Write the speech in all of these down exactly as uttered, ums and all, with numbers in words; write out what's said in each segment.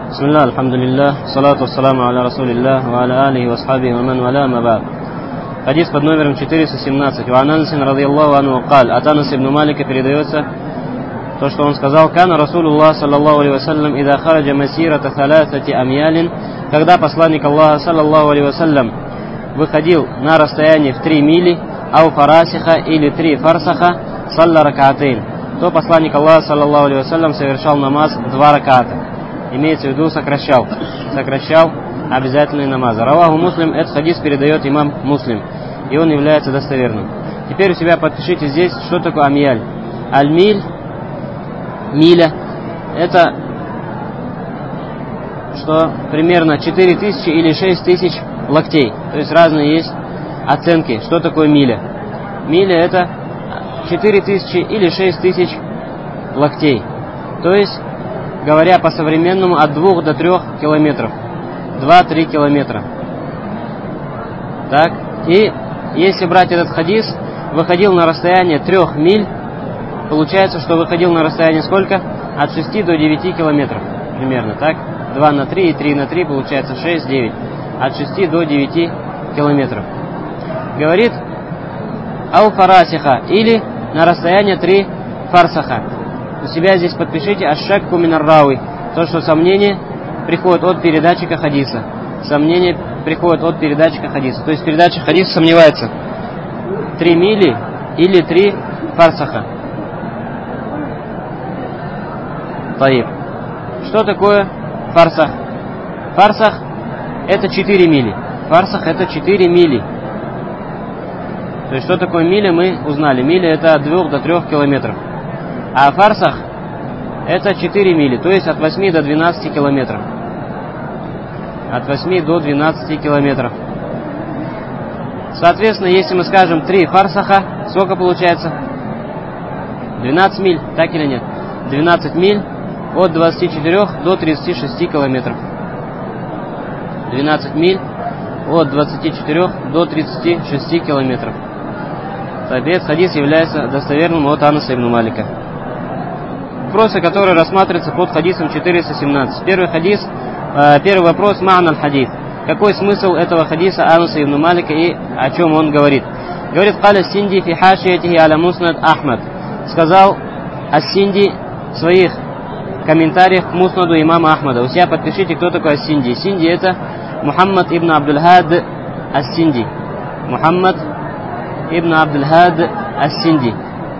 Бисмилlah, альхамдулиллах, салату вассаламу аля расулиллах, ва аля алихи ва асхабихи ва ман валя ма ба'д. Хадис под номером четыреста семнадцать. Ва ан Анас радийаллаху анху قال, от Анаса ибн Малика передается то, что он сказал: «Кана Расулуллах саллаллаху алейхи вассалям ида хараджа масирата саласати амьялин», когда посланник Аллаха саллаллаху алейхи вассалям выходил на расстояние в три мили, ау фарасиха или три фарсаха, салла ракатейн, то посланник Аллаха саллаллаху алейхи вассалям совершал намаз два раката. Имеется в виду сокращал, сокращал обязательные намазы. Раваху Муслим, этот хадис передает имам Муслим, и он является достоверным. Теперь у себя подпишите здесь, что такое амьяль. Аль-миль, миля, это что примерно четыре тысячи или шесть тысяч локтей. То есть разные есть оценки, что такое миля. Миля это четыре тысячи или шесть тысяч локтей. То есть, говоря по-современному, от двух до трех километров. два-три километра. Так, и если брать этот хадис, выходил на расстояние трех миль, получается, что выходил на расстояние сколько? От шести до девяти километров. Примерно, так? два на три и три на три, получается шесть-девять. От шести до девяти километров. Говорит, ау фарасиха, или на расстояние три фарсаха. У себя здесь подпишите ашшакку минар рауи, то, что сомнение приходит от передатчика хадиса. Сомнение приходит от передатчика хадиса. То есть передатчик хадиса сомневается, три мили или три фарсаха. Таиб. Что такое фарсах? Фарсах это четыре мили. Фарсах это четыре мили. То есть что такое миля, мы узнали. Миля это от двух до трех километров. А фарсах это четыре мили, то есть от восьми до двенадцати километров. От восьми до двенадцати километров. Соответственно, если мы скажем три фарсаха, сколько получается? двенадцать миль, так или нет? двенадцать миль от двадцати четырёх до тридцати шести километров. двенадцать миль от двадцати четырёх до тридцати шести километров. Этот хадис является достоверным от Анаса ибн Малика. Вопросы, которые рассматриваются под хадисом четыреста семнадцать. Первый хадис, э, первый вопрос, ма'на аль-хадис. Какой смысл этого хадиса Анаса ибн Малика и о чем он говорит? Говорит, «Каля Синди фи хашиятихи аля муснад Ахмад». Сказал Ас-Синди в своих комментариях к муснаду имама Ахмада. У себя подпишите, кто такой Ас-Синди. Синди это Мухаммад ибн Абдул-Хад Ас-Синди. Мухаммад ибн Абдул-Хад Ас-Синди.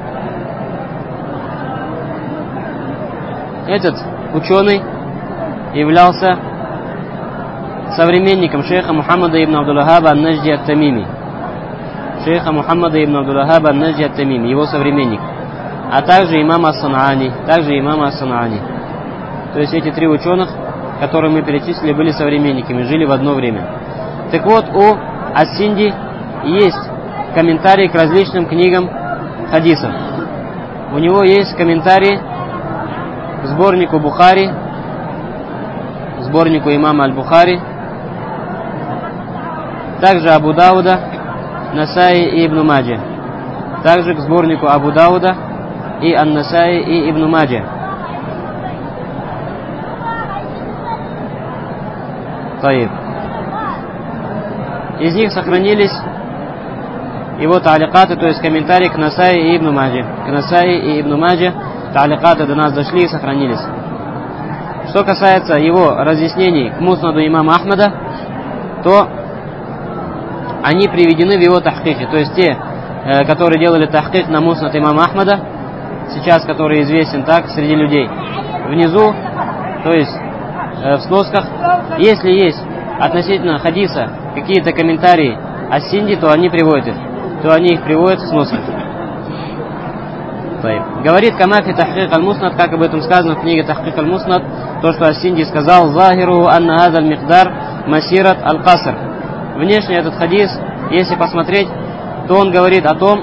Этот ученый являлся современником шейха Мухаммада ибн Абдул-Вахаба ан-Наджди ат-Тамими. Шейха Мухаммада ибн Абдул-Вахаба ан-Наджди ат-Тамими, его современник. А также имама Ас-Санаани, также имама Ас-Санаани. То есть эти три ученых, которые мы перечислили, были современниками, жили в одно время. Так вот, у Ас-Синди есть комментарии к различным книгам хадисов. У него есть комментарии к сборнику Бухари, сборнику имама Аль-Бухари, также Абу Дауда, Насаи и Ибн Маджа, также к сборнику Абу Дауда и Ан-Насаи и Ибн Маджа. Таиб. Из них сохранились его та'аликаты, то есть комментарии к Насаи и Ибн Маджа. К Насаи и Ибн Маджа та'аликаты до нас дошли и сохранились. Что касается его разъяснений к муснаду имама Ахмада, то они приведены в его тахкике. То есть те, которые делали тахкик на муснад имама Ахмада, сейчас который известен так среди людей, внизу, то есть в сносках, если есть относительно хадиса какие-то комментарии Ас-Синди, то они приводят их, то они их приводят в сносках. Говорит Камафи Тахкик аль-Муснад, как об этом сказано в книге Тахкик аль-Муснад, то, что Ас-Синди сказал: «Захиру анна хаза аль-микдар масират аль-Каср». Внешне этот хадис, если посмотреть, то он говорит о том,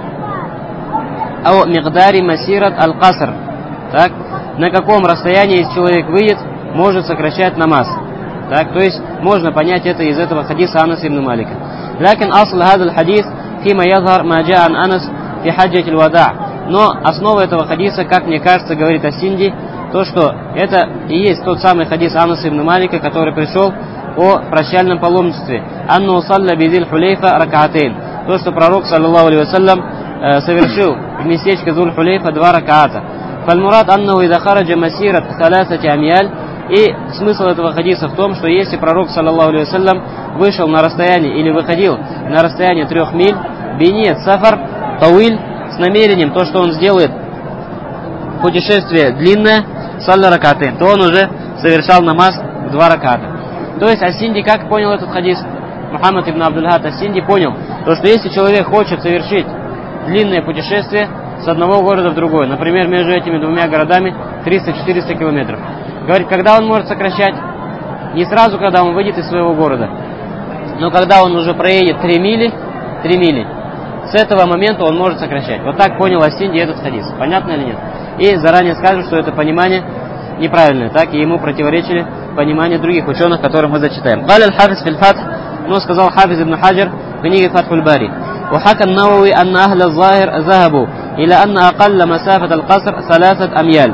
о микдаре масират аль-Каср. Так, на каком расстоянии, если человек выйдет, может сокращать намаз. Так, то есть можно понять это из этого хадиса Анаса ибн Малика. Лакин асл хаза аль-хадис фима язхар ма джа ан Анас фи хаджат аль-вада'. Но основа этого хадиса, как мне кажется, говорит Ас-Синди, то, что это и есть тот самый хадис Анаса ибн Малика, который пришел о прощальном паломничестве. Анну салля бидиль хулейфа ракаатейн. То, что пророк, саллаллаху алейхи вассалям, совершил в местечке Зуль Хулейфа два ракаата. Фальмурат аннаху ида хараджа масират халасати амьяль. И смысл этого хадиса в том, что если пророк, саллаллаху алейхи вассалям, вышел на расстояние или выходил на расстояние трех миль, бинет сафар тауиль, с намерением то, что он сделает путешествие длинное, салля ракаатейн, то он уже совершал намаз в два ракаата. То есть Ас-Синди как понял этот хадис? Мухаммад ибн Абдуль-Хад Ас-Синди понял, то, что если человек хочет совершить длинное путешествие с одного города в другой, например, между этими двумя городами триста-четыреста километров, говорит, когда он может сокращать? Не сразу, когда он выйдет из своего города, но когда он уже проедет три мили, три мили, с этого момента он может сокращать. Вот так понял Ас-Синди этот хадис. Понятно или нет? И заранее скажем, что это понимание неправильное, так и ему противоречили понимание других ученых, которые мы зачитаем. Каля аль-Хафиз фил-Фатх, но сказал Хафиз ибн Хаджар в книге Фатхуль Бари. وحكى النووي أن أهل الظاهر ذهبوا إلى أن أقل مسافة القصر ثلاثة أميال.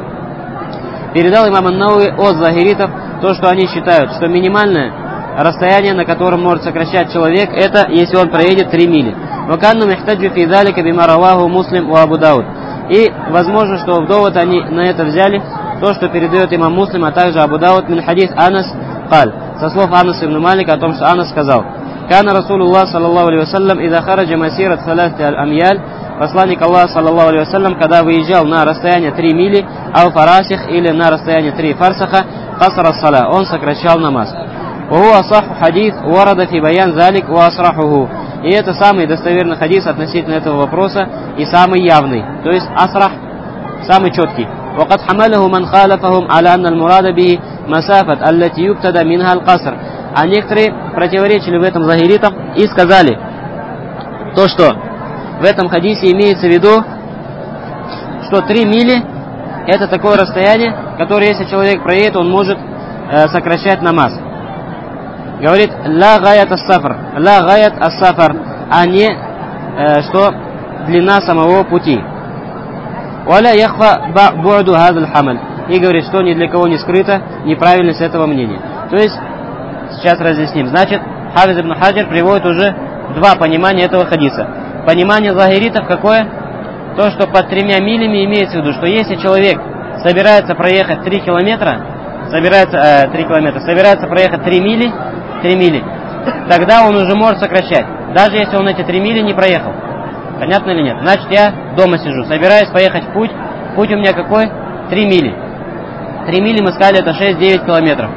Передал имам ан-Науи от захиритов то, что они считают, что минимальное расстояние, на котором может сокращать человек, это если он проедет три мили. وكانهم احتجوا في ذلك بما رواه مسلم وأبو داود. И возможно, что в довод они на это взяли то, что передает имам Муслим, а также Абу Дауд мин хадис Анас каль, со слов Анаса ибн Малика о том, что Анас сказал: «Кана Расулуллах саллаллаху алейхи вассалям ида хараджа масират салясти аль-амьяль». Посланник Аллаха саллаллаху алейхи вассалям, когда выезжал на расстояние три мили, ау фарасих, или на расстояние три фарсаха, касара саля, он сокращал намаз. «Ваху асаху хадис варада фи баян залик ва асрахуху». И это самый достоверный хадис относительно этого вопроса и самый явный, то есть асрах, самый четкий. وقد حمله من خالفهم على أن المراد به مسافة التي يبتدى منها القصر. А некоторые противоречили в этом захиритам и сказали то, что в этом хадисе имеется в виду, что три мили это такое расстояние, которое если человек проедет, он может э, сокращать намаз. Говорит, ла гаят ас-сафар, ла гаят ас-сафар, а не э, что длина самого пути. Валя яхва бу'ду хазаль хамаль. И говорит, что ни для кого не скрыто неправильность этого мнения. То есть, сейчас разъясним. Значит, Хафиз ибн Хаджар приводит уже два понимания этого хадиса. Понимание захиритов какое? То, что под тремя милями имеется в виду, что если человек собирается проехать три километра, собирается, э, три километра, собирается проехать три мили, три мили, тогда он уже может сокращать, даже если он эти три мили не проехал. Понятно или нет? Значит, я дома сижу, собираюсь поехать в путь. Путь у меня какой? три мили. три мили, мы сказали, это шесть-девять километров.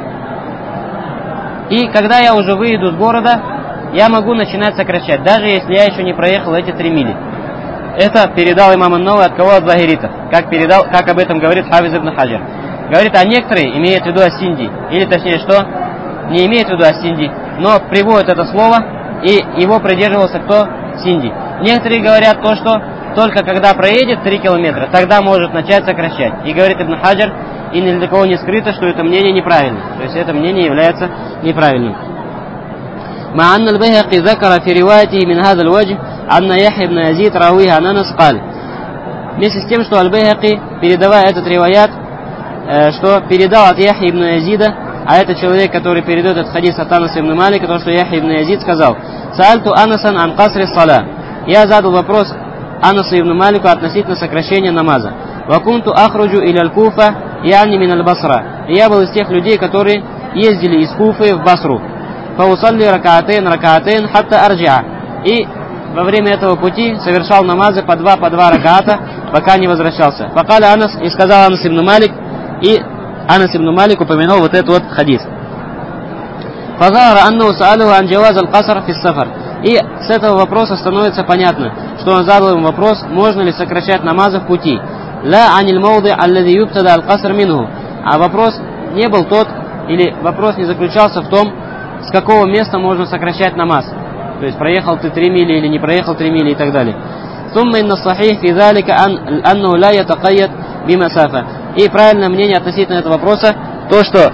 И когда я уже выйду с города, я могу начинать сокращать, даже если я еще не проехал эти три мили. Это передал имам ан-Науи от кого? От захиритов. Как передал, как об этом говорит Хафиз ибн Хаджар. Говорит, а некоторые имеют в виду Ас-Синди, или точнее что? Не имеют в виду Ас-Синди, но приводят это слово, и его придерживался кто? Синди. Некоторые говорят то, что только когда проедет три километра, тогда может начать сокращать. И говорит Ибн Хаджар, и ни для кого не скрыто, что это мнение неправильно. То есть это мнение является неправильным. مع أن البيهقي ذكر في روايته من هذا الوجه أن يحيى بن يزيد راويه عن أنس قال. Вместе с тем, что Аль-Байхаки, передавая этот риваят, что передал от Яхьи ибн Язида, а это человек, который передает этот хадис от Анаса ибн Малика, то, что Яхья ибн Язид сказал: «Саальту Анасан ан касри саля». Я задал вопрос Анасу ибн Малику относительно сокращения намаза. «Вакунту ахруджу иля аль-Куфа, яни мин аль-Басра». И я был из тех людей, которые ездили из Куфы в Басру. «Фаусалли ракаатейн ракаатейн хатта арджиа». И во время этого пути совершал намазы по два, по два ракаата, пока не возвращался. Факаля Анас, и сказал Анас ибн Малик, и Анас ибн Малик упомянул вот этот вот хадис. «Фазара анну саалуху ан джаваз аль-касар фи сафар». И с этого вопроса становится понятно, что он задал ему вопрос, можно ли сокращать намазы в пути. «Ла аниль мауди аллади юбтада аль-касар минху». А вопрос не был тот, или вопрос не заключался в том, с какого места можно сокращать намаз. То есть проехал ты три мили или не проехал три мили и так далее. «Сумма инна сахих фи залика анну ла ятакайят бимасафа». И правильное мнение относительно этого вопроса, то, что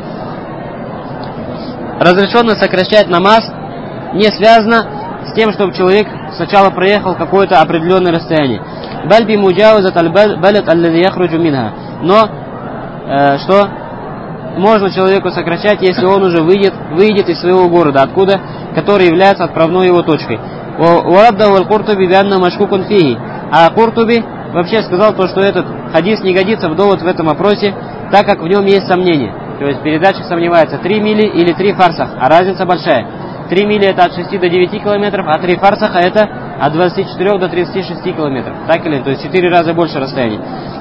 разрешено сокращать намаз не связано с тем, чтобы человек сначала проехал какое-то определенное расстояние. «Баль би муджаузат аль-балад аллади яхруджу минха». Но э, что можно человеку сокращать, если он уже выйдет, выйдет из своего города, откуда, который является отправной его точкой. А Куртуби вообще сказал то, что этот хадис не годится в довод в этом вопросе, так как в нем есть сомнения. То есть передатчик сомневается, три мили или три фарсах, а разница большая. три мили это от шести до девяти километров, а три фарсаха это от двадцати четырёх до тридцати шести километров. Так или нет? То есть четыре раза больше расстояния.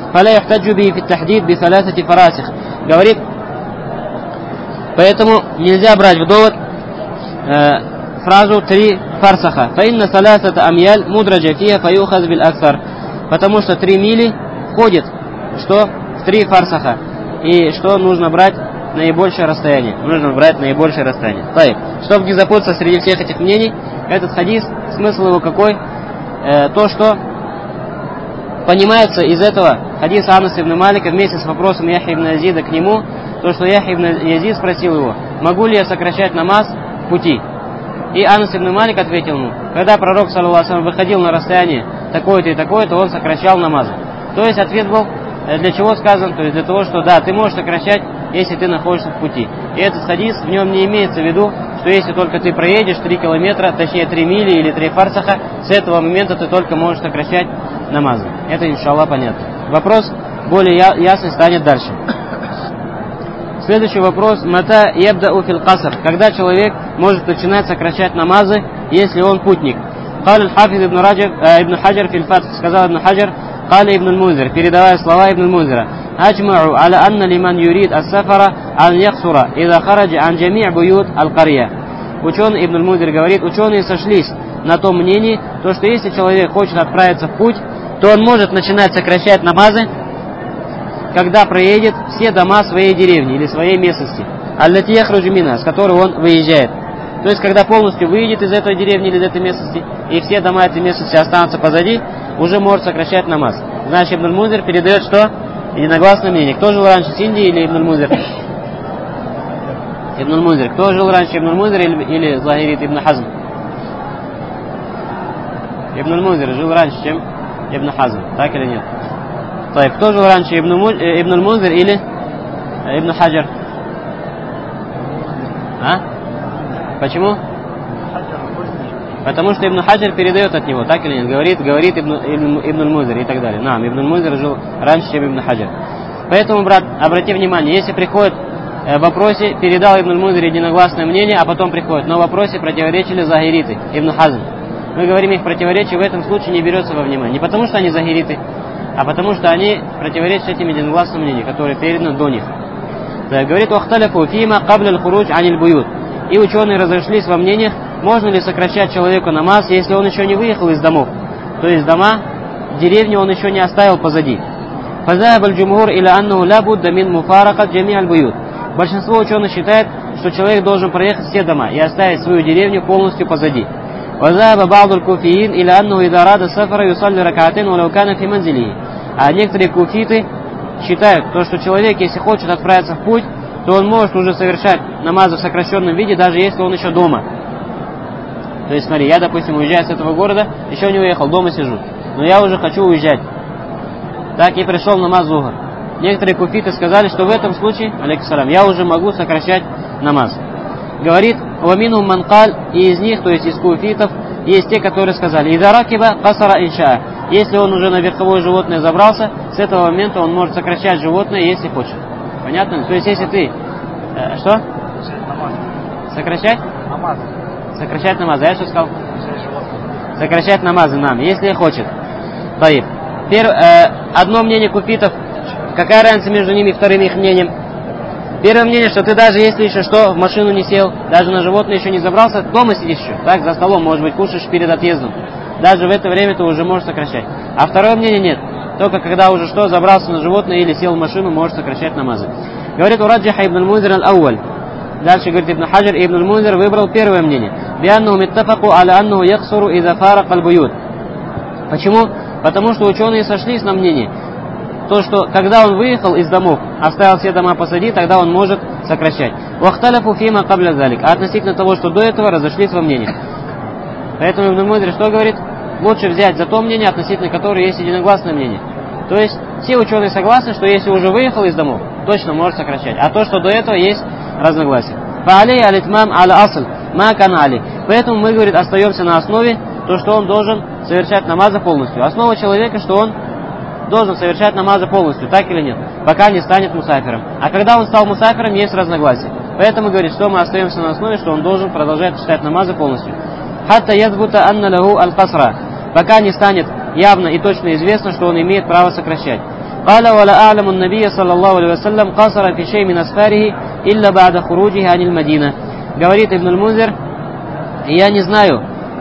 Говорит, поэтому нельзя брать в довод э, фразу три фарсаха. Потому что три мили входит что? В три фарсаха. И что нужно брать наибольшее расстояние? Нужно брать наибольшее расстояние. Так, чтобы не запутаться среди всех этих мнений, этот хадис, смысл его какой? Э, то, что понимается из этого хадиса Анаса ибн Малика вместе с вопросом Яхья ибн Язида к нему, то, что Яхья ибн Язид спросил его, могу ли я сокращать намаз в пути? И Анас ибн Малик ответил ему, когда пророк, саллаллаху алейхи ва саллям, выходил на расстояние такое-то и такое-то, он сокращал намазы. То есть ответ был, для чего сказан? То есть для того, что да, ты можешь сокращать, если ты находишься в пути. И этот хадис, в нем не имеется в виду, что если только ты проедешь три километра, точнее три мили или три фарсаха, с этого момента ты только можешь сокращать намазы. Это, иншаллах, понятно. Вопрос более я, ясный станет дальше. Следующий вопрос. Мата ябдау фил каср. Когда человек может начинать сокращать намазы, если он путник? Кал аль-Хафиз ибн Раджаб, ибн Хаджар фил Фатх. Сказал ибн Хаджар, кал ибн аль-Мунзир, передавая слова ибн аль-Мунзира. Аджмау аля анна лиман юрид ас-сафара ан яхсура, ида хараджа ан джами' буют аль-карья. Ученый ибн аль-Мунзир говорит, ученые сошлись на том мнении, то, что если человек хочет отправиться в путь, то он может начинать сокращать намазы, когда проедет все дома своей деревни или своей местности, аллати яхруджу минха, с которой он выезжает. То есть, когда полностью выйдет из этой деревни или из этой местности, и все дома этой местности останутся позади, уже может сокращать намаз. Значит, ибн аль-Мунзир передает что? Единогласное мнение. Кто жил раньше, Синди или ибн аль-Мунзир? Ибн аль-Мунзир. Кто жил раньше, ибн аль-Мунзир или, или Захирит ибн Хазм? Ибн аль-Мунзир жил раньше, чем ибн Хазм. Так или нет? Так, кто жил раньше, ибн аль-Мунзир или ибн Хаджар? А? Почему? Потому что ибн Хаджар передает от него, так или нет? Говорит, говорит ибн, ибн, ибн аль-Мунзир и так далее. Нам, ибн аль-Мунзир жил раньше, чем ибн Хаджар. Поэтому, брат, обрати внимание, если приходит в вопросе, передал ибн аль-Мунзир единогласное мнение, а потом приходит, но в вопросе противоречили захириты, ибн Хазм. Мы говорим, их противоречие в этом случае не берется во внимание. Не потому что они захириты, а потому что они противоречат этим единогласным мнениям, которые переданы до них. Так, говорит, «Вахталяфу фима кабля аль-хуруджа аниль буют». И ученые разошлись во мнениях, можно ли сокращать человеку намаз, если он еще не выехал из домов. То есть дома, деревню он еще не оставил позади. Большинство ученых считает, что человек должен проехать все дома и оставить свою деревню полностью позади. А некоторые куфиты считают, то, что человек, если хочет отправиться в путь, то он может уже совершать намазы в сокращенном виде, даже если он еще дома. То есть, смотри, я, допустим, уезжаю с этого города, еще не уехал, дома сижу, но я уже хочу уезжать. Так и пришел намаз зухр. Некоторые куфиты сказали, что в этом случае, алейкуссалям, я уже могу сокращать намаз. Говорит, вамину манкаль, и из них, то есть из куфитов, есть те, которые сказали, идаракиба касара инша. Если он уже на верховое животное забрался, с этого момента он может сокращать животное, если хочет. Понятно? То есть, если ты... Э, что? Сокращать? Намаз. Сокращать намаз. А я что сказал? Сокращать намазы нам, если хочет. Таиб. Пер, э, одно мнение куфитов. Какая разница между ними и вторым их мнением? Первое мнение, что ты даже если еще что, в машину не сел, даже на животное еще не забрался, дома сидишь еще, так, за столом, может быть, кушаешь перед отъездом. Даже в это время ты уже можешь сокращать. А второе мнение нет. Только когда уже что, забрался на животное или сел в машину, можешь сокращать намазы. Говорит, ураджиха ибн аль-Мунзир аль-Ауаль. Дальше говорит ибн Хаджар, ибн аль-Мунзир выбрал первое мнение. Бианнаху миттафаку аля аннаху яхсуру иза фарака аль-буют. Почему? Потому что ученые сошлись на мнении. То, что когда он выехал из домов, оставил все дома позади, тогда он может сокращать. Вахталяфу фима кабля залик. А относительно того, что до этого, разошлись во мнениях. Поэтому ибн аль-Мунзир что говорит? Лучше взять за то мнение, относительно которого есть единогласное мнение. То есть все ученые согласны, что если уже выехал из домов, точно может сокращать. А то, что до этого, есть разногласие. Фа'алей алитмам аля асл, ма кана али. Поэтому мы, говорит, остаемся на основе, то, что он должен совершать намазы полностью. Основа человека, что он должен совершать намазы полностью, так или нет, пока не станет мусафиром. А когда он стал мусафиром, есть разногласие. Поэтому, говорит, что мы остаемся на основе, что он должен продолжать читать намазы полностью. Хатта язбута анна лаху аль-касра, пока не станет явно и точно известно, что он имеет право сокращать. قال ولا أعلم النبي صلى الله عليه وسلم قصر في شيء من أسفاره إلا بعد خروجه عن المدينة. Говорит Ибн аль-Мунзир, я не знаю,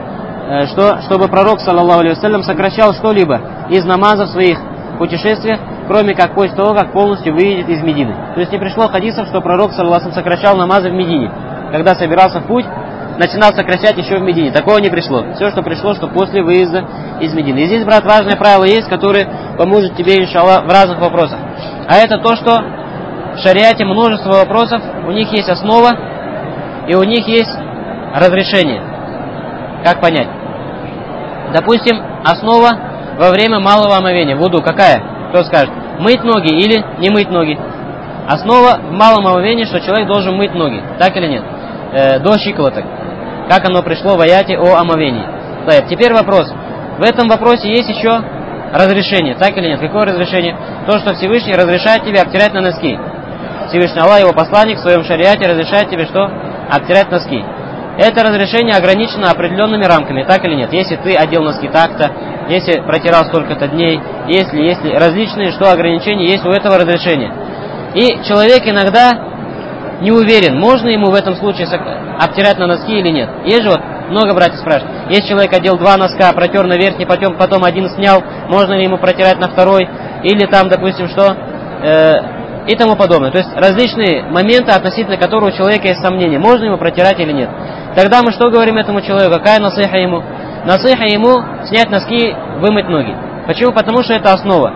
что, чтобы пророк, саллаллаху алейхи вассалям, сокращал что-либо из намазов своих путешествиях, кроме как после того, как полностью выйдет из Медины. То есть не пришло хадисов, что пророк, саллаллаху алейхи вассалям, сокращал намазы в Медине. Когда собирался в путь, начинал сокращать еще в Медине. Такого не пришло. Все, что пришло, что после выезда из Медины. И здесь, брат, важное правило есть, которое поможет тебе, иншаллах, в разных вопросах. А это то, что в шариате множество вопросов, у них есть основа, и у них есть разрешение. Как понять? Допустим, основа во время малого омовения, вуду, какая? Кто скажет? Мыть ноги или не мыть ноги? Основа в малом омовении, что человек должен мыть ноги. Так или нет? Э, до щиколоток. Как оно пришло в аяте о омовении. Так, теперь вопрос. В этом вопросе есть еще разрешение. Так или нет? Какое разрешение? То, что Всевышний разрешает тебе обтирать на носки. Всевышний Аллах, его посланник, в своем шариате разрешает тебе что? Обтирать носки. Это разрешение ограничено определенными рамками, так или нет? Если ты одел носки так-то, если протирал столько-то дней, если, если, различные, что ограничения есть у этого разрешения. И человек иногда не уверен, можно ему в этом случае обтирать на носки или нет. Есть же вот, много братьев спрашивают, если человек одел два носка, протер на верхний, потом, потом один снял, можно ли ему протирать на второй, или там, допустим, что, э, и тому подобное. То есть различные моменты, относительно которых у человека есть сомнения, можно ему протирать или нет. Тогда мы что говорим этому человеку? Какая насыха ему? Насыха ему снять носки, вымыть ноги. Почему? Потому что это основа.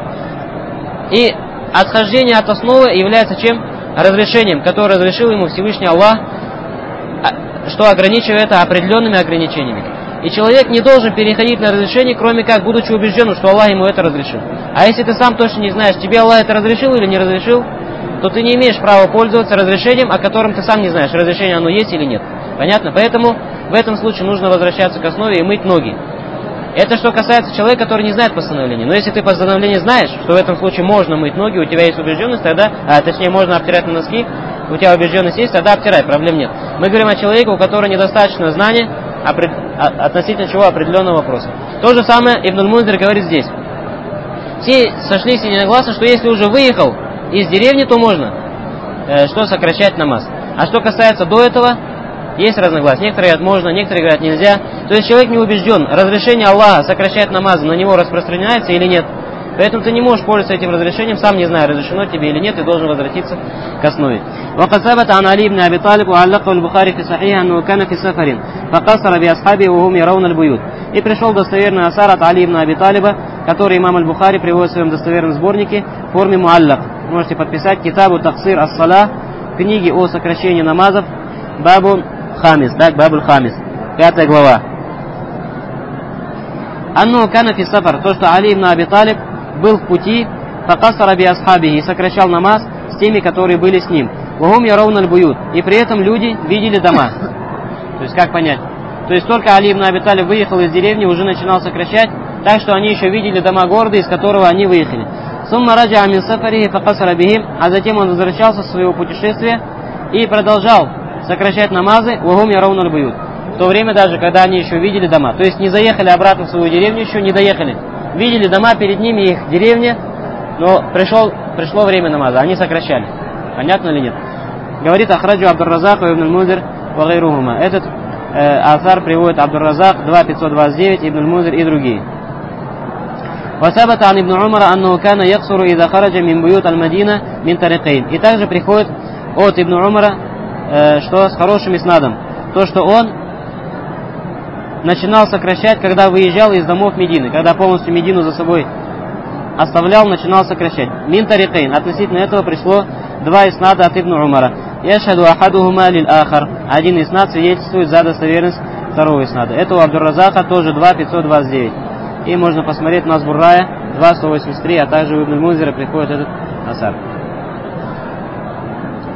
И отхождение от основы является чем? Разрешением, которое разрешил ему Всевышний Аллах, что ограничивает это определенными ограничениями. И человек не должен переходить на разрешение, кроме как будучи убежденным, что Аллах ему это разрешил. А если ты сам точно не знаешь, тебе Аллах это разрешил или не разрешил, то ты не имеешь права пользоваться разрешением, о котором ты сам не знаешь, разрешение оно есть или нет. Понятно? Поэтому в этом случае нужно возвращаться к основе и мыть ноги. Это что касается человека, который не знает постановления. Но если ты постановление знаешь, что в этом случае можно мыть ноги, у тебя есть убежденность, тогда, а точнее можно обтирать на носки, у тебя убежденность есть, тогда обтирай, проблем нет. Мы говорим о человеке, у которого недостаточно знания относительно чего определенного вопроса. То же самое Ибн аль-Мунзир говорит здесь. Все сошлись единогласно, что если уже выехал из деревни, то можно э, что сокращать намаз. А что касается до этого, есть разногласия. Некоторые говорят можно, некоторые говорят нельзя. То есть человек не убежден, разрешение Аллаха сокращать намазы на него распространяется или нет. Поэтому ты не можешь пользоваться этим разрешением, сам не зная, разрешено тебе или нет, и должен возвратиться к основе. وقد ثبت عن علي بن أبي طالب وعلقه البخاري في صحيح أنه كان في سفر فقصر بأصحابه وهم يرون البيوت. И пришел достоверный асар от Али ибн Аби Талиба, который имам аль-Бухари приводит в своем достоверном сборнике в форме муаллак. Можете подписать китабу таксир ас-сала, книги о сокращении намазов, бабу хамис, так, бабу хамис, пятая глава. Анну кана фи сафар, то, что Али ибн Аби Талиб был в пути, факасара би асхабихи, и сокращал намаз с теми, которые были с ним. Вахум яраунал буют, и при этом люди видели дома. То есть как понять? То есть только Али ибн Аби Талиб выехал из деревни, уже начинал сокращать, так что они еще видели дома города, из которого они выехали. Сумма раджа мин сафарихи факасара бихим, а затем он возвращался с своего путешествия и продолжал сокращать намазы, вахум яраунал буют. В то время даже, когда они еще видели дома. То есть не заехали обратно в свою деревню, еще не доехали. Видели дома, перед ними их деревня, но пришел, пришло время намаза, они сокращали. Понятно или нет? Говорит Ахраджу Абдур-Разак и Ибн аль-Мунзир ва гайрухума. Этот э, асар приводит Абдур-Разак, два пятьсот двадцать девять, Ибн аль-Мунзир и другие. وثبت عن ابن عمر أنه كان يقصر إذا خرج من بيوت المدينة من طريقين. И также приходит от Ибн Умара, э, что с хорошим иснадом, то, что он начинал сокращать, когда выезжал из домов Медины, когда полностью Медину за собой оставлял, начинал сокращать. Мин тарикейн. Относительно этого пришло два иснада от Ибн Умара. Яшхаду ахадухума лиль ахар. Один иснад свидетельствует за достоверность второго иснада. Это у Абдур-Разака тоже два пятьсот двадцать девять. И можно посмотреть Назбур Рая два сто восемьдесят три, а также у Ибн аль-Мунзира приходит этот асар.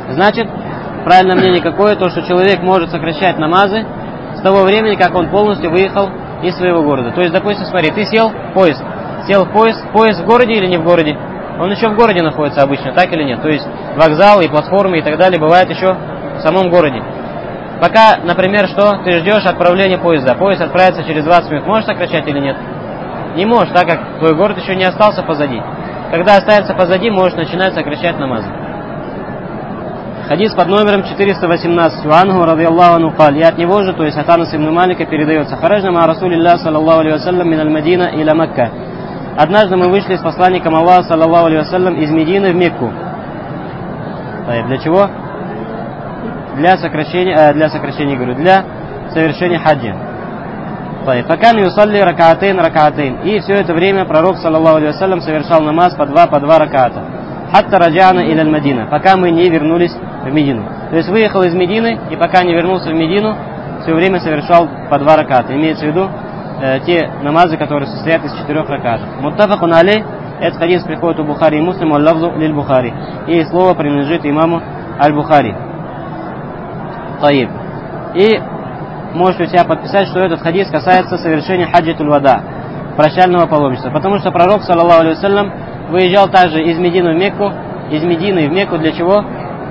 Значит, правильное мнение какое? То, что человек может сокращать намазы с того времени, как он полностью выехал из своего города. То есть, допустим, смотри, ты сел в поезд. Сел в поезд. Поезд в городе или не в городе? Он еще в городе находится обычно, так или нет? То есть, вокзал и платформы и так далее бывает еще в самом городе. Пока, например, что? Ты ждешь отправления поезда. Поезд отправится через двадцать минут. Можешь сокращать или нет? Не можешь, так как твой город еще не остался позади. Когда останется позади, можешь начинать сокращать намазы. Хадис под номером четыреста восемнадцать. Ванху радийаллаху анху каль. И от него же, то есть от Анаса ибн Малика передается. Хараджна ма Расулиллах саллаллаху алейхи вассалям мин аль-Мадина иля Макка. Однажды мы вышли с посланником Аллаха саллаллаху алейхи вассалям из Медины в Мекку. Для чего? Для сокращения, э, для сокращения, говорю, для совершения хаджи. Пока не усалли ракаатейн ракаатейн. И все это время пророк саллаллаху алейхи вассалям совершал намаз по два, по два ракаата. Хатта раджана иля аль-Мадина. Пока мы не вернулись в Медину. То есть выехал из Медины и пока не вернулся в Медину, все время совершал по два ракаата. Имеется в виду э, те намазы, которые состоят из четырех ракаатов. Муттафакун алей. Этот хадис приходит у Бухари и Муслима, аль-лавзу лиль Бухари. И слово принадлежит имаму аль-Бухари. Таиб. И можете у себя подписать, что этот хадис касается совершения хаджатуль вада, прощального паломничества. Потому что пророк, саллаллаху алейхи вассалям, выезжал также из Медины в Мекку, из Медины в Мекку для чего?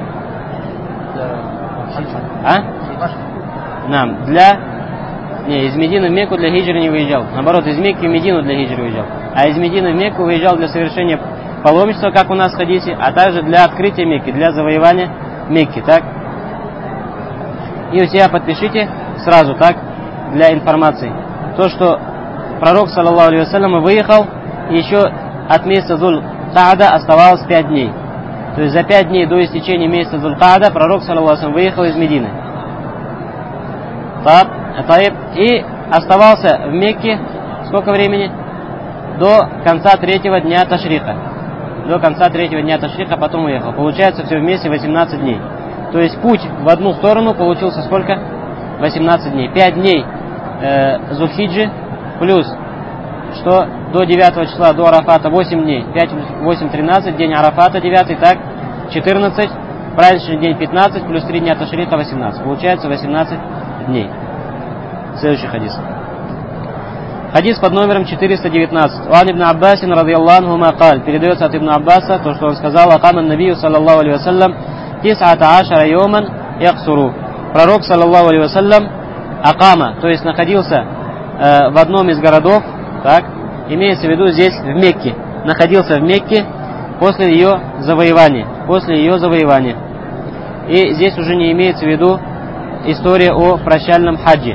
А? Нам, для... Не, из Медины в Мекку для хиджры не выезжал. Наоборот, из Мекки в Медину для хиджры выезжал. А из Медины в Мекку выезжал для совершения паломничества, как у нас в хадисе, а также для открытия Мекки, для завоевания Мекки, так? И у себя подпишите сразу, так, для информации. То, что пророк, саллаллаху алейхи вассалям, выехал, и еще от месяца Зуль-Каада оставалось пять дней. То есть за пять дней до истечения месяца Зуль-Каада пророк, саллаллаху алейхи вассалям, выехал из Медины. И оставался в Мекке сколько времени? До конца третьего дня Ташриха. До конца третьего дня Ташриха потом уехал. Получается все вместе восемнадцать дней. То есть путь в одну сторону получился сколько? восемнадцать дней. пять дней э, Зульхиджи плюс что до девятого числа, до Арафата восемь дней. пять, восемь, тринадцать, день Арафата девятый, так, четырнадцать, праздничный день пятнадцать, плюс три дня Ташриха восемнадцать. Получается восемнадцать дней. Следующий хадис. Хадис под номером четыреста девятнадцать. Уан ибн Аббасин радийаллаху анхума каль. Передается от ибн Аббаса, то, что он сказал, акаман набию саллаллаху алейхи вассалям тис'ата ашара йоман яксуру. Пророк, саллаллаху алейхи вассалям, акама, то есть находился э, в одном из городов, так, имеется в виду здесь в Мекке, находился в Мекке после ее завоевания, после ее завоевания. И здесь уже не имеется в виду история о прощальном хаджи.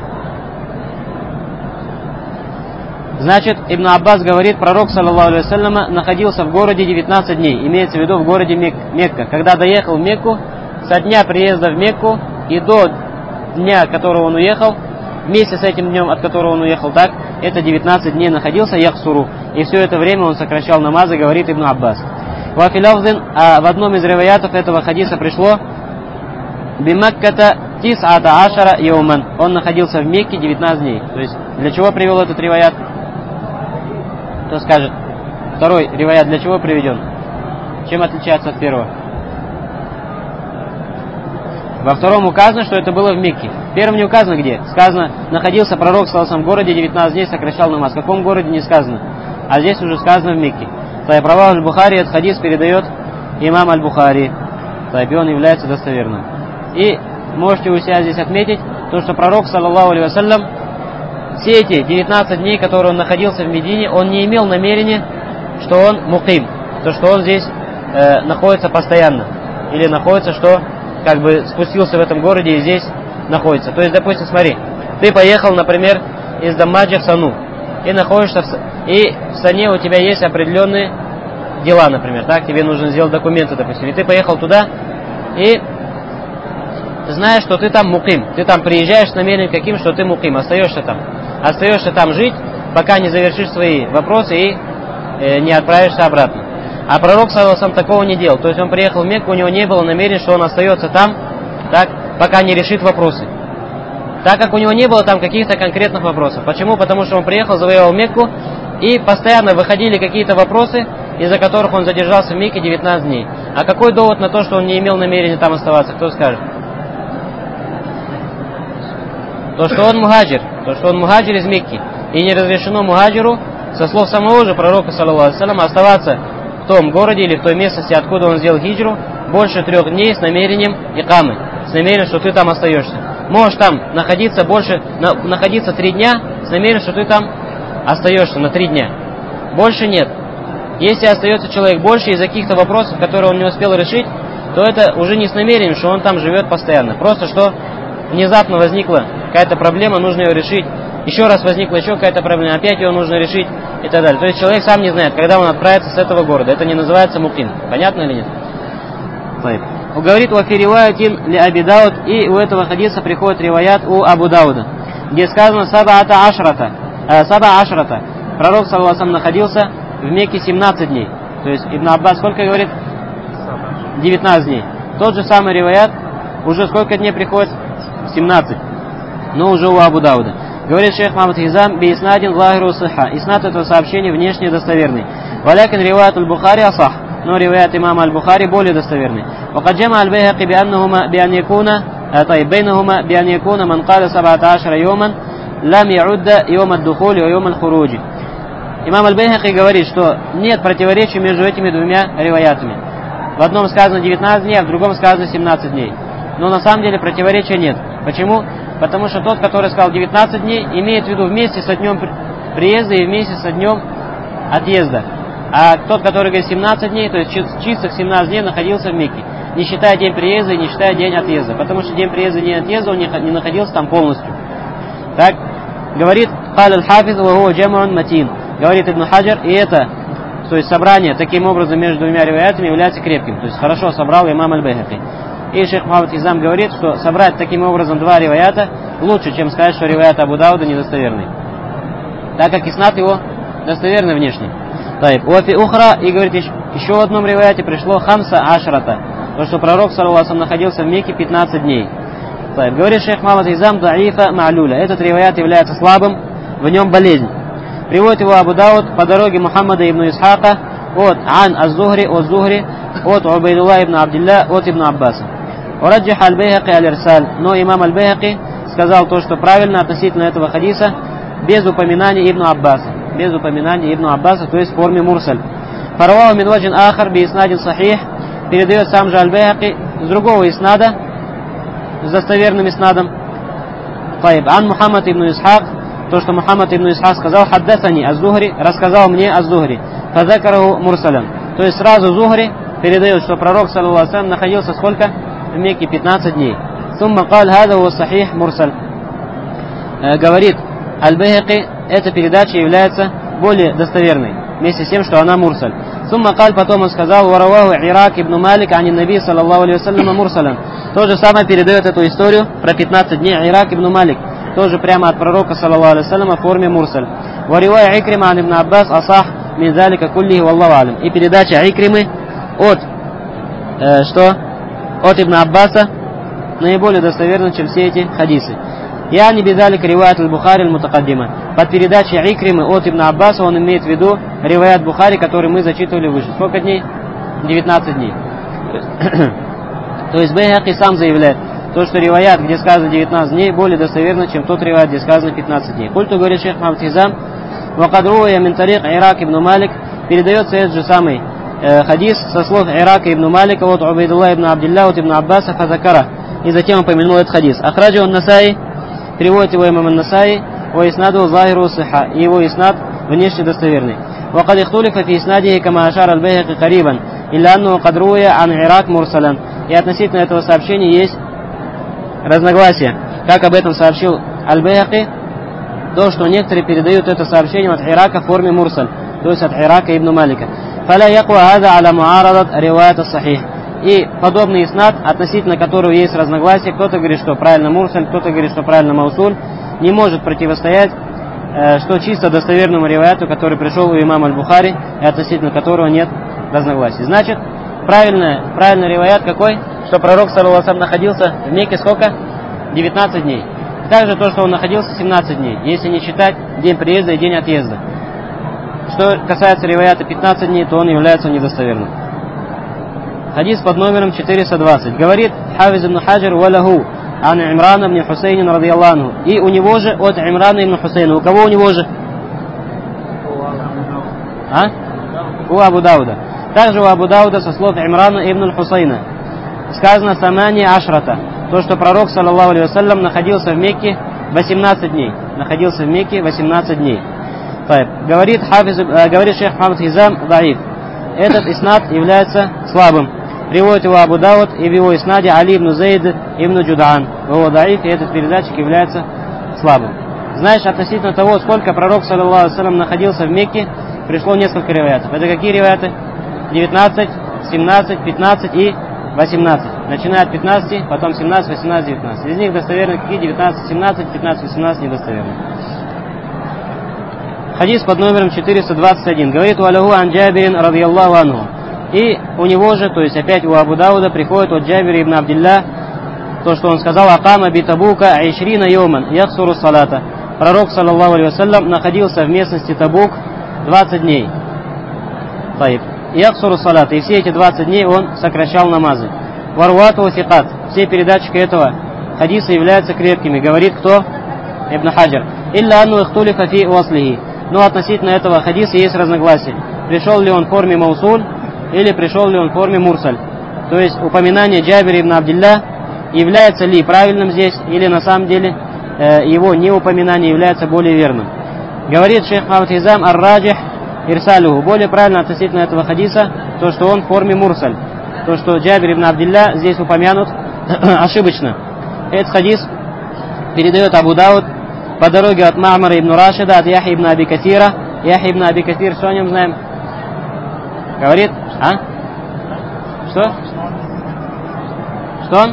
Значит, Ибн Аббас говорит, пророк, саллаллаху алейхи вассалям, находился в городе девятнадцать дней, имеется в виду в городе Мек, Мекка. Когда доехал в Мекку, со дня приезда в Мекку и до дня, от которого он уехал, вместе с этим днем, от которого он уехал, так, это девятнадцать дней находился яхсуру. И все это время он сокращал намазы, говорит Ибн Аббас. Вафилявзин, а в одном из риваятов этого хадиса пришло бимакката тис'ата ашара йоман. Он находился в Мекке девятнадцать дней. То есть, для чего привел этот риваят? Кто скажет? Второй риваят для чего приведен? Чем отличается от первого? Во втором указано, что это было в Мекке. В первом не указано где. Сказано, находился пророк саллаллаху алейхи вассалям в городе девятнадцать дней, сокращал намаз. В каком городе не сказано. А здесь уже сказано в Мекке. Равах аль-Бухари этот хадис передает имам аль-Бухари. И он является достоверным. И можете у себя здесь отметить, то, что пророк, саллаллаху алейхи вассалям, все эти девятнадцать дней, которые он находился в Медине, он не имел намерения, что он муким, то, что он здесь э, находится постоянно. Или находится, что как бы спустился в этом городе и здесь находится. То есть, допустим, смотри, ты поехал, например, из Даммаджа в Сану, и находишься в, и в Сане у тебя есть определенные дела, например, так, тебе нужно сделать документы, допустим, и ты поехал туда, и знаешь, что ты там муким, ты там приезжаешь с намерением каким, что ты муким, остаешься там, остаешься там жить, пока не завершишь свои вопросы и э, не отправишься обратно. А пророк, саллаллаху алейхи вассалям, такого не делал. То есть он приехал в Мекку, у него не было намерения, что он остается там, так, пока не решит вопросы. Так как у него не было там каких-то конкретных вопросов. Почему? Потому что он приехал, завоевал Мекку, и постоянно выходили какие-то вопросы, из-за которых он задержался в Мекке девятнадцать дней. А какой довод на то, что он не имел намерения там оставаться? Кто скажет? То, что он мухаджир, то, что он мухаджир из Мекки. И не разрешено мухаджиру, со слов самого же пророка, саллаллаху алейхи ва саллям, оставаться в том городе или в той местности, откуда он сделал хиджру, больше трех дней с намерением икамы, с намерением, что ты там остаешься. Можешь там находиться больше, на, находиться три дня с намерением, что ты там остаешься на три дня. Больше нет. Если остается человек больше из-за каких-то вопросов, которые он не успел решить, то это уже не с намерением, что он там живет постоянно. Просто что внезапно возникла какая-то проблема, нужно ее решить. Еще раз возникла еще какая-то проблема, опять ее нужно решить и так далее. То есть человек сам не знает, когда он отправится с этого города. Это не называется муким. Понятно или нет? Говорит, «Вафи риваятин ли Аби Дауд», и у этого хадиса приходит риваят у Абу Дауда, где сказано «Саба ашрата». Э, «Саба ашрата». Пророк, саллаллаху алейхи ва саллям, находился в Мекке семнадцать дней. То есть Ибн Аббас сколько говорит? девятнадцать дней. Тот же самый риваят уже сколько дней приходит? семнадцать. Но уже у Абу Дауда. Говорит шейх Мухаммад Хизам, би иснадин лагиру сиха. Иснад этого сообщения внешне достоверный. Валякин риваят аль-Бухари асах. Но риваят имама аль-Бухари более достоверный. Вакад джама аль-Байхаки би аннахума би ан якуна, طيب بينهما بأن يكون من قال سبعة عشر يوما لم يعد يوم الدخول ويوم الخروج. Имам аль-Байхаки говорит, что нет противоречия между этими двумя риваятами. В одном сказано девятнадцать дней, а в другом сказано семнадцать дней. Но на самом деле противоречия нет. Почему? Потому что тот, который сказал девятнадцать дней, имеет в виду вместе со днем приезда и вместе со днем отъезда. А тот, который говорит семнадцать дней, то есть чистых семнадцать дней находился в Мекке, не считая день приезда и не считая день отъезда. Потому что день приезда и день отъезда он не находился там полностью. Так, говорит «Кал аль-Хафиз ва хуа джам'ун матин». Говорит Ибн Хаджар, и это, то есть собрание таким образом между двумя риваятами является крепким. То есть хорошо собрал имам аль-Байхаки. И шейх Мухаммад Хизам говорит, что собрать таким образом два риваята лучше, чем сказать, что риваят Абу Дауда недостоверный. Так как иснад его достоверный внешне. Уафи ухра, и говорит, еще в одном риваяте пришло хамса ашрата. То, что пророк, саллаллаху алейхи ва саллям, находился в Мекке пятнадцать дней. Говорит шейх Мухаммад Хизам, даифа ма'люля. Этот риваят является слабым, в нем болезнь. Приводит его Абу Дауд по дороге Мухаммада ибн Исхака от Ан аз-Зухри, от Зухри, от Убайдулла ибн Абдилля, от Ибн Аббаса. Ураджиха аль-Байхаки аль-Ирсаль. Но имам аль-Байхаки сказал то, что правильно относительно этого хадиса, без упоминания Ибн Аббаса. Без упоминания Ибн Аббаса, то есть в форме мурсаль. Фараваху мин ваджин ахар би иснадин сахих. Передает сам же аль-Байхаки с другого иснада, с достоверным иснадом. Таиб. Ан Мухаммад ибн Исхак. То, что Мухаммад ибн Исхак сказал, хаддасани аз-Зухри, рассказал мне аз-Зухри, фазакараху мурсалян. То есть сразу Зухри передает, что пророк, саллаллаху алейхи ва саллям, находился сколько? В Мекке пятнадцать дней. Сумма каль хада ва сахих мурсаль. Говорит аль-Байхаки, эта передача является более достоверной, вместе с тем, что она мурсаль. Сумма каль, потом он сказал, вараваху Ирак ибн Малик ани наби, саллаллаху алейхи ва саллям, мурсалян. То же самое передает эту историю про пятнадцать дней Ирак ибн Малик. Тоже прямо от пророка, саллаллаху алейхи ва саллям, в форме мурсаль. Варивая Икрима ан ибн Аббас асах мин залика куллихи валлаху алим. И передача Икримы от, э, что? От Ибн Аббаса наиболее достоверна, чем все эти хадисы. Я не безалик риваят аль-Бухари аль-Мутакаддима. Под передачей Икримы от Ибн Аббаса он имеет в виду риваят Бухари, который мы зачитывали выше. Сколько дней? девятнадцать дней. То есть Байхаки сам заявляет, то, что риваят, где сказано девятнадцать дней, более достоверно, чем тот риваят, где сказано пятнадцать дней. Культу, говорит шейх Мухаммад Хизам, вакадруя мин тарик Ирак ибн Малик, передается этот же самый э, хадис со слов Ирака ибн Малика от Убайдулла ибн Абдилля от Ибн Аббаса фазакара. И затем он помянул этот хадис. Ахраджа он Насаи, переводит его имам Насаи, wa иснаду захиру сиха, и его иснад внешне достоверный. وقد اختلف في إسناده كما أشار البيهقي قريبا إلا أنه قد روي عن عراق مرسلا. И относительно этого сообщения есть разногласия. Как об этом сообщил аль-Байхаки, то, что некоторые передают это сообщение от Ирака в форме мурсаль, то есть от Ирака ибн Малика. فلا يقوى هذا على معارضة رواية الصحيح. И подобный иснад, относительно которого есть разногласия, кто-то говорит, что правильно мурсаль, кто-то говорит, что правильно маусуль, не может противостоять что чисто достоверному риваяту, который пришел у имама аль-Бухари, и относительно которого нет разногласий. Значит, правильный, правильный риваят какой? Что пророк, саллаллаху алейхи ва саллям, находился в Мекке сколько? девятнадцать дней. Также то, что он находился семнадцать дней, если не считать день приезда и день отъезда. Что касается риваята пятнадцать дней, то он является недостоверным. Хадис под номером четыреста двадцать. Говорит Хафиз ибн Хаджар: «Валаху ан Имрана ибн Хусейн радийаллаху анху». И у него же от Имрана ибн Хусейна. У кого у него же? А? У Абу Дауда. Также у Абу Дауда со слов Имрана ибн Хусейна сказано «Самани ашрата». То, что пророк, саллаллаху алейхи вассалям, находился в Мекке восемнадцать дней. Находился в Мекке восемнадцать дней. Говорит, хафиз, э, говорит шейх Мухаммад Хизам даиф. Этот иснад является слабым. Приводит его Абу Дауд и в его иснаде Али ибн Зейд ибн Джудаан. Его даиф, и этот передатчик является слабым. Знаешь, относительно того, сколько пророк, саллаллаху алейхи вассалям, находился в Мекке, пришло несколько риваятов. Это какие риваяты? девятнадцать, семнадцать, пятнадцать и восемнадцать. Начиная от пятнадцати, потом семнадцать, восемнадцать, девятнадцать. Из них достоверны какие? девятнадцать, семнадцать, пятнадцать, восемнадцать недостоверны. Хадис под номером четыреста двадцать один. Говорит: «Валаху ан Джабирин радийаллаху анху». И у него же, то есть опять у Абу Дауда, приходит от Джабира ибн Абдилля, то, что он сказал: «Акама би Табука айшрина йоман яхсуру салата». Пророк, саллаллаху алейхи вассалям, находился в местности Табук двадцать дней. Яхсуру салата. И все эти двадцать дней он сокращал намазы. Варуату фикат. Все передатчики этого хадиса являются крепкими. Говорит кто? Ибн Хаджар. Илля анну ихтулифа фи уаслихи. Но относительно этого хадиса есть разногласие. Пришел ли он в форме маусуль или пришел ли он в форме мурсаль. То есть упоминание Джабира ибн Абдилля является ли правильным здесь, или на самом деле э, его неупоминание является более верным. Говорит шейх Мухаммад Хизам ар-раджих ирсалюху. Более правильно относительно этого хадиса то, что он в форме мурсаль. То, что Джабир ибн Абдилля здесь упомянут ошибочно. Этот хадис передает Абу Дауд по дороге от Ма'мара ибн Рашида, от Яхьи ибн Аби Катира. Яхьи ибн Аби Катир, что о нем знаем? Говорит, а? Что? Что он?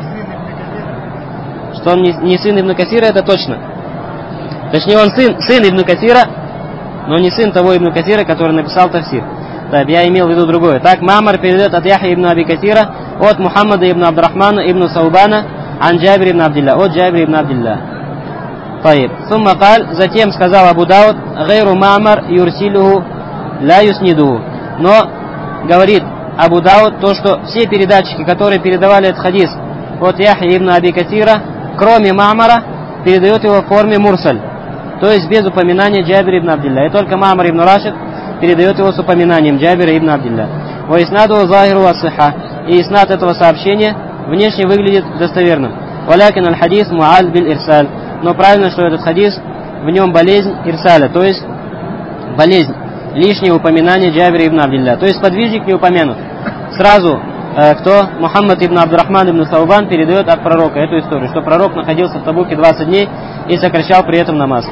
Что он не, не сын ибн Катира, это точно. Точнее, он сын, сын ибн Катира, но не сын того ибн Катира, который написал тафсир. Так, я имел в виду другое. Так, Ма'мар передает от Яхьи ибн Аби Катира, от Мухаммада ибн Абдурахмана ибн Саубана, ан Джабир ибн Абдилля, от Джабир ибн Абдилля. Таиб. Сумма каль, затем сказал Абу Дауд: «Гайру Ма'мар юрсилуху ла юснидуху». Но говорит Абу Дауд то, что все передатчики, которые передавали этот хадис от Яхьи ибн Аби Катира, кроме Ма'мара, передают его в форме мурсаль, то есть без упоминания Джабира ибн Абдилля. И только Ма'мар ибн Рашид передает его с упоминанием Джабира ибн Абдилля. Ва иснаду захиру ас-сихха. И иснад этого сообщения внешне выглядит достоверным. Валякин аль-хадис муаль бил ирсаль. Но правильно, что этот хадис, в нем болезнь ирсаля, то есть болезнь, лишнее упоминание Джабира ибн Абдилля. То есть подвижник не упомянут. Сразу э, кто? Мухаммад ибн Абдурахман ибн Саубан передает от пророка эту историю, что пророк находился в Табуке двадцать дней и сокращал при этом намаз.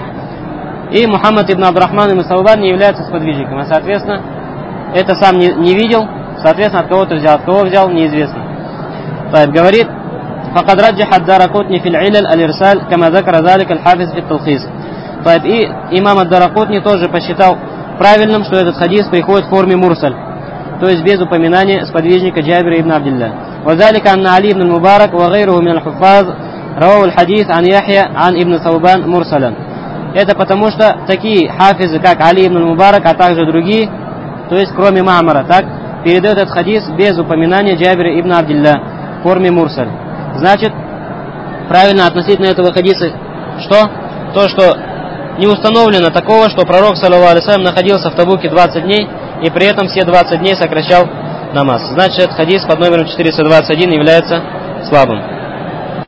И Мухаммад ибн Абдурахман ибн Саубан не является сподвижником, а соответственно это сам не, не видел, соответственно от кого-то взял, от кого взял неизвестно. Так, говорит: «Факад раджаха ад-Даракутни фил иляль аль-ирсаль, кама закара залика аль-хафиз фит талхис». Так, и имам ад-Даракутни тоже посчитал правильным, что этот хадис приходит в форме мурсаль, то есть без упоминания сподвижника Джабира ибн Абдилля. «Вазалика анна Али ибн Мубарак ва гайруху мин аль-хуффаз равау аль-хадис ан Яхья ан ибн Саубан мурсалян». Это потому что такие хафизы, как Али ибн Мубарак, а также другие, то есть кроме Ма'мара, так, передают этот хадис без упоминания Джабира ибн Абдилля в форме мурсаль. Значит, правильно относительно этого хадиса что? То, что не установлено такого, что пророк, саллаллаху алейхи вассалям, находился в Табуке двадцать дней и при этом все двадцать дней сокращал намаз. Значит, этот хадис под номером четыреста двадцать один является слабым.